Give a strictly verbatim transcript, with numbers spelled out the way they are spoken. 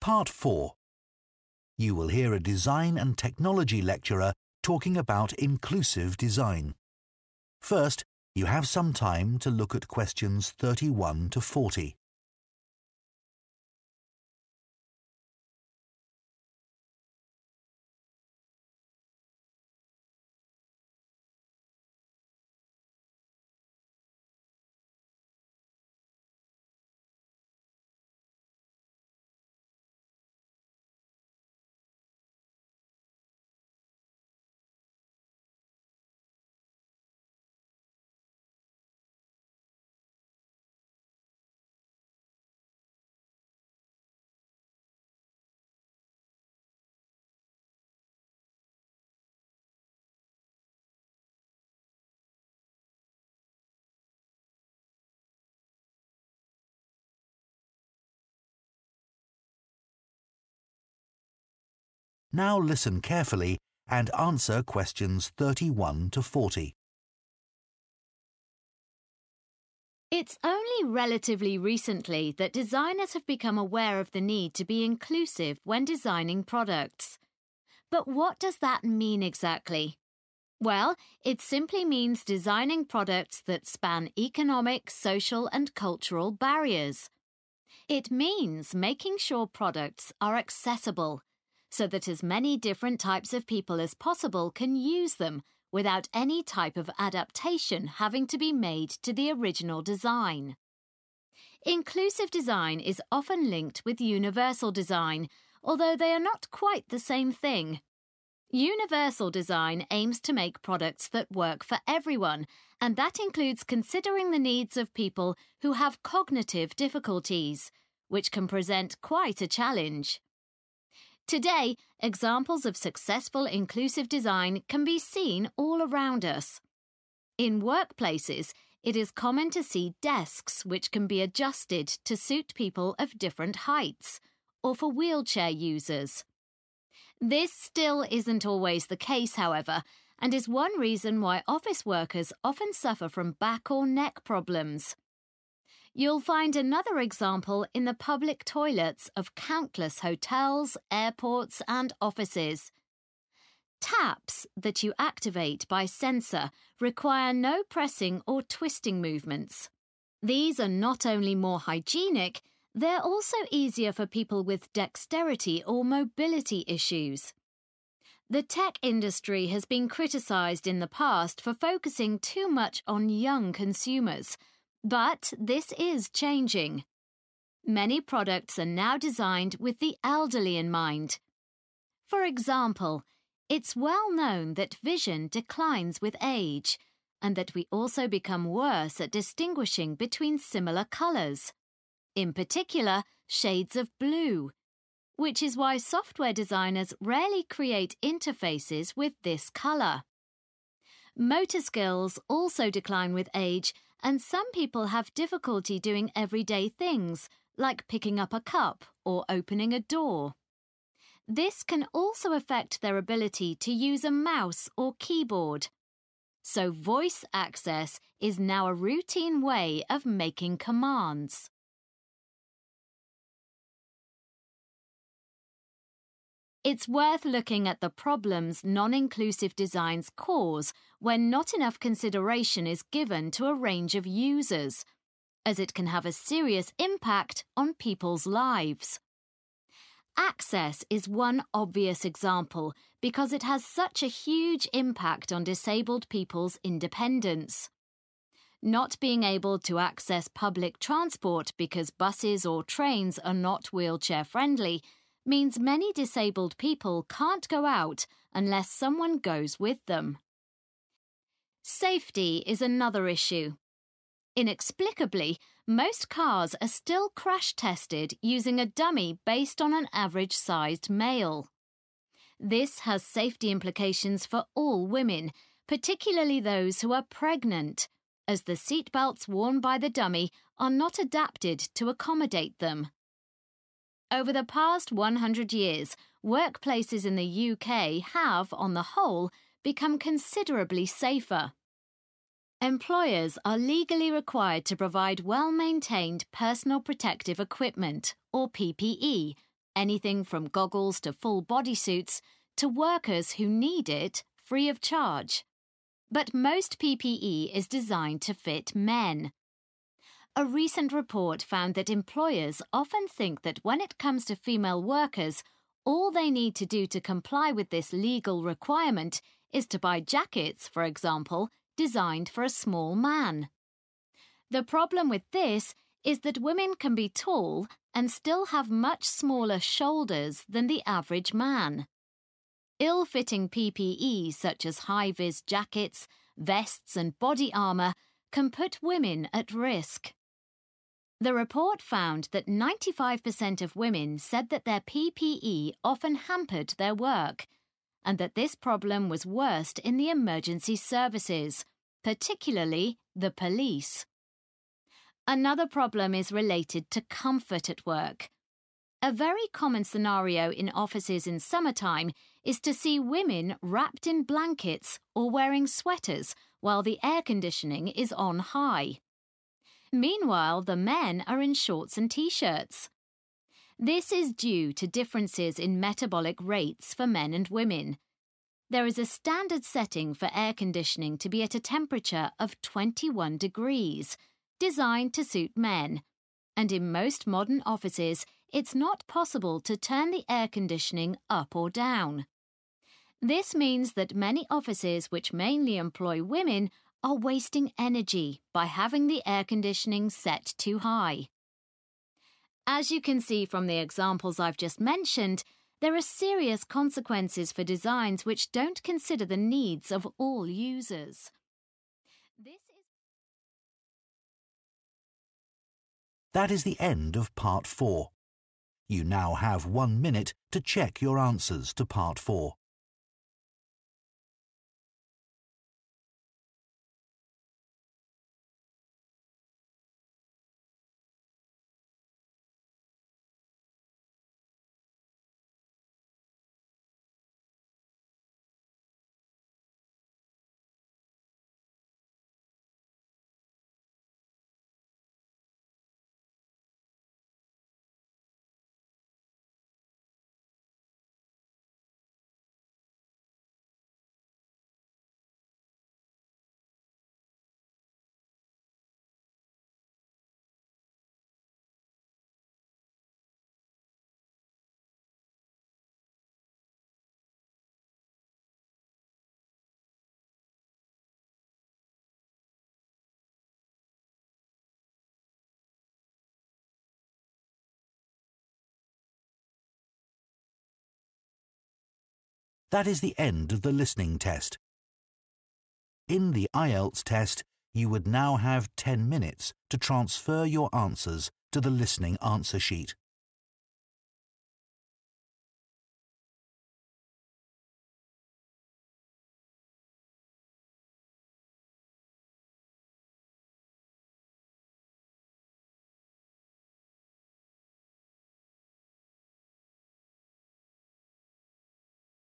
Part four. You will hear a design and technology lecturer talking about inclusive design. First, you have some time to look at questions thirty-one to forty. Now listen carefully and answer questions thirty-one to forty. It's only relatively recently that designers have become aware of the need to be inclusive when designing products. But what does that mean exactly? Well, it simply means designing products that span economic, social and cultural barriers. It means making sure products are accessible, so that as many different types of people as possible can use them without any type of adaptation having to be made to the original design. Inclusive design is often linked with universal design, although they are not quite the same thing. Universal design aims to make products that work for everyone, and that includes considering the needs of people who have cognitive difficulties, which can present quite a challenge. Today, examples of successful inclusive design can be seen all around us. In workplaces, it is common to see desks which can be adjusted to suit people of different heights, or for wheelchair users. This still isn't always the case, however, and is one reason why office workers often suffer from back or neck problems. You'll find another example in the public toilets of countless hotels, airports and offices. Taps that you activate by sensor require no pressing or twisting movements. These are not only more hygienic, they're also easier for people with dexterity or mobility issues. The tech industry has been criticised in the past for focusing too much on young consumers, but this is changing. Many products are now designed with the elderly in mind. For example, it's well known that vision declines with age, and that we also become worse at distinguishing between similar colours, in particular shades of blue, which is why software designers rarely create interfaces with this colour. Motor skills also decline with age, and some people have difficulty doing everyday things, like picking up a cup or opening a door. This can also affect their ability to use a mouse or keyboard. So voice access is now a routine way of making commands. It's worth looking at the problems non-inclusive designs cause when not enough consideration is given to a range of users, as it can have a serious impact on people's lives. Access is one obvious example because it has such a huge impact on disabled people's independence. Not being able to access public transport because buses or trains are not wheelchair-friendly means many disabled people can't go out unless someone goes with them. Safety is another issue. Inexplicably, most cars are still crash-tested using a dummy based on an average-sized male. This has safety implications for all women, particularly those who are pregnant, as the seatbelts worn by the dummy are not adapted to accommodate them. Over the past one hundred years, workplaces in the U K have, on the whole, become considerably safer. Employers are legally required to provide well-maintained personal protective equipment, or P P E, anything from goggles to full bodysuits, to workers who need it free of charge. But most P P E is designed to fit men. A recent report found that employers often think that when it comes to female workers, all they need to do to comply with this legal requirement is to buy jackets, for example, designed for a small man. The problem with this is that women can be tall and still have much smaller shoulders than the average man. Ill-fitting P P E such as high-vis jackets, vests and body armour can put women at risk. The report found that ninety-five percent of women said that their P P E often hampered their work, and that this problem was worst in the emergency services, particularly the police. Another problem is related to comfort at work. A very common scenario in offices in summertime is to see women wrapped in blankets or wearing sweaters while the air conditioning is on high. Meanwhile, the men are in shorts and t-shirts. This is due to differences in metabolic rates for men and women. There is a standard setting for air conditioning to be at a temperature of twenty-one degrees, designed to suit men, and in most modern offices, it's not possible to turn the air conditioning up or down. This means that many offices which mainly employ women are wasting energy by having the air conditioning set too high. As you can see from the examples I've just mentioned, there are serious consequences for designs which don't consider the needs of all users. This is That is the end of part four. You now have one minute to check your answers to part four. That is the end of the listening test. In the I E L T S test, you would now have ten minutes to transfer your answers to the listening answer sheet.